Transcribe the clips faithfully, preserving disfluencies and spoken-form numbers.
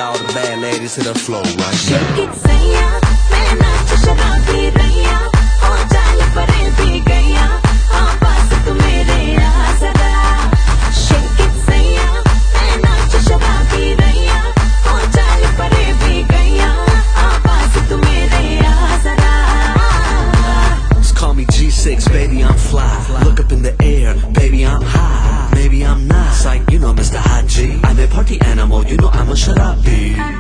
all the bad ladies to the floor right now. Shake it, sayya, मैं नाच शराबी रैया, हो जाल परे भी गया, हाँ पास तू मेरे आ जरा. Shake it, sayya, मैं नाच शराबी रैया, हो जाल परे भी गया, हाँ पास तू मेरे आ जरा. Just call me G six, baby, I'm fly. Look up in the air, baby, I'm high. Maybe I'm not, like, you know, Mister Hot G. I'm a party animal, you know I'm a sharabi.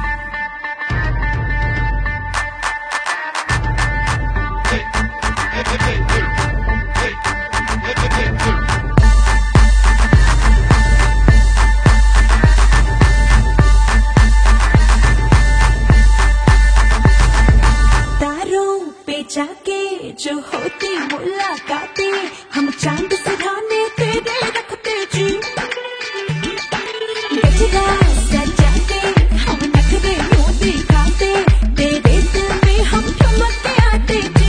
तारों पे जाके जो होती मुलाकातें, हम चांद सिराने तेरे रखते जी. गजरा सजाते हम नखरे यूं दिखाते, तेरे दिल में हम चमकते आते जी.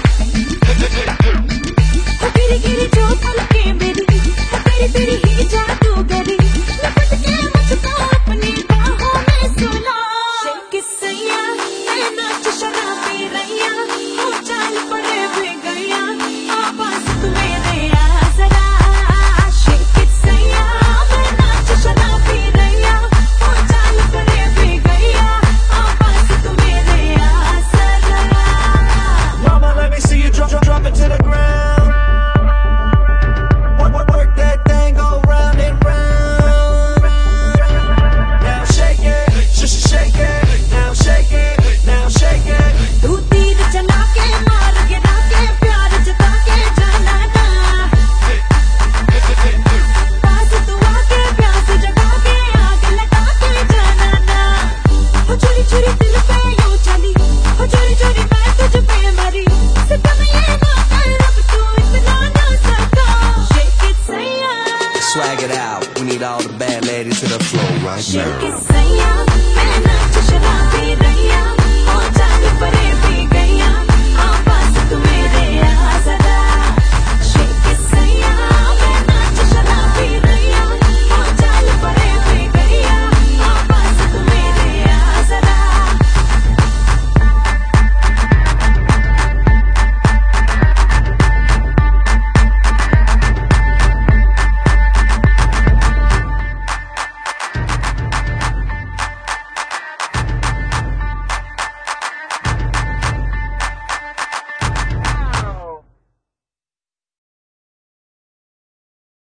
हो गिरी गिरी जो पलके मेरी, हो तेरी तेरी ही जादूगरी, लपट के मुझको अपनी बाहों में सुला. Shake it, sayya, मैं नाच शराबी रैया, हो चाल पड़े भी गया, हाँ पास तू मेरे आ जरा. Shake it, sayya, मैं नाच शराबी रैया, हो चाल पड़े भी गया, हाँ पास तू मेरे आ जरा. Mama, let me see you drop, drop, drop it to the ground. Work, work, work that thing, go round and round. Now shake it, sh sh shake it. Now shake it, now shake it. तू तीर चला के मार गिरा के प्यार जता के जाना ना. पास तू आके प्यास जगा के आग लगा के जाना ना. हो चोरी चोरी दिल पे यूं चली, हो चोरी चोरी मैं तुझ पे मरी, सितम ये ना कर अब तू इतना ना सता. Shake it, sayya, Swag it out, we need all the bad ladies to the floor right now. shake it, sayya.